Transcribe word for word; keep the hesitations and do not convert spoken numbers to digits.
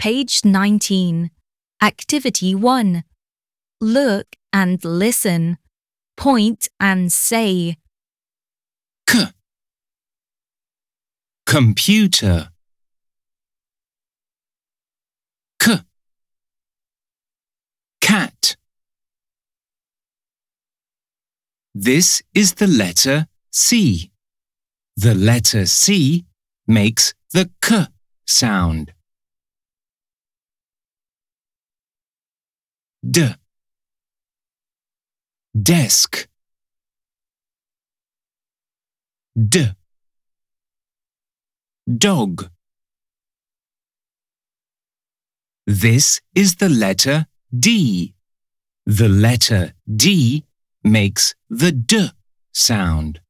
Page nineteen. Activity one. Look and listen. Point and say. K. Computer. K. Cat. This is the letter C. The letter C makes the K sound. D. Desk. D. Dog. This is the letter D. The letter D makes the D sound.